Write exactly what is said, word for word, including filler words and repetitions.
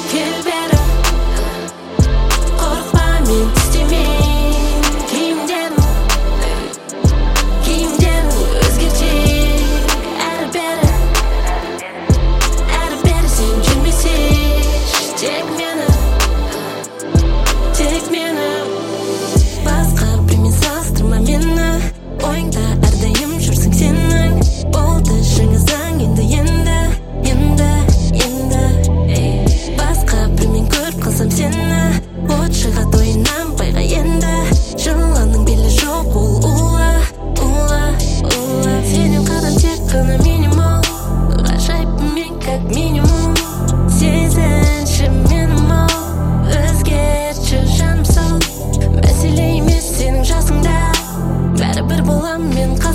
кел бері қорықпа мен тістемеймін киімдерім киімдерім өзгертейік әрі бері әрі бері сен жүрмесей тек мені тек мені басқа біреумен салыстырма мені ойыңда әрдайым жүрсің сенің болды жаңа заң енді енді енді енді басқа біреумен көріп қалсам сені от шығады ойынан байға енді жыланның белі жоқ ол улы улы улы сенен қадам тек қана минимум ғажайыппын мен как минимум сезінші мені мол өзгертші жаным сау мәселе емес сенің жасыңда бәрібір болам мен